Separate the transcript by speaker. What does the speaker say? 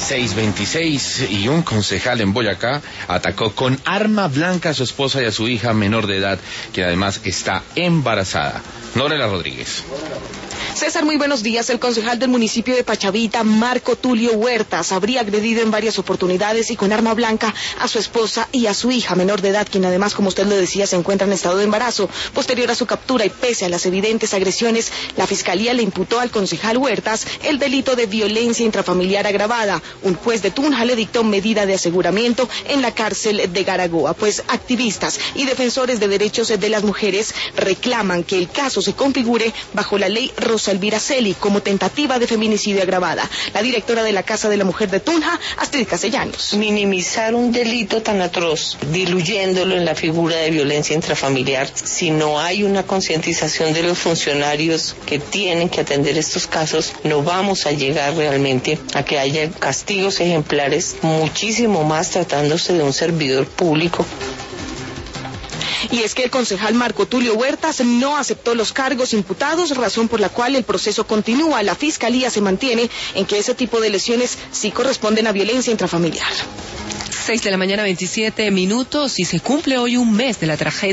Speaker 1: 6:26 y un concejal en Boyacá atacó con arma blanca a su esposa y a su hija menor de edad, quien además está embarazada. Norela Rodríguez.
Speaker 2: César, muy buenos días. El concejal del municipio de Pachavita, Marco Tulio Huertas, habría agredido en varias oportunidades y con arma blanca a su esposa y a su hija menor de edad, quien además, como usted lo decía, se encuentra en estado de embarazo. Posterior a su captura y pese a las evidentes agresiones, la Fiscalía le imputó al concejal Huertas el delito de violencia intrafamiliar agravada. Un juez de Tunja le dictó medida de aseguramiento en la cárcel de Garagoa, pues activistas y defensores de derechos de las mujeres reclaman que el caso se configure bajo la ley Rosa Elvira Celi como tentativa de feminicidio agravada. La directora de la Casa de la Mujer de Tunja, Astrid Castellanos.
Speaker 3: Minimizar un delito tan atroz, diluyéndolo en la figura de violencia intrafamiliar, si no hay una concientización de los funcionarios que tienen que atender estos casos, no vamos a llegar realmente a que haya castigos ejemplares, muchísimo más tratándose de un servidor público.
Speaker 2: Y es que el concejal Marco Tulio Huertas no aceptó los cargos imputados, razón por la cual el proceso continúa. La Fiscalía se mantiene en que ese tipo de lesiones sí corresponden a violencia intrafamiliar.
Speaker 4: 6:27 a.m. y se cumple hoy un mes de la tragedia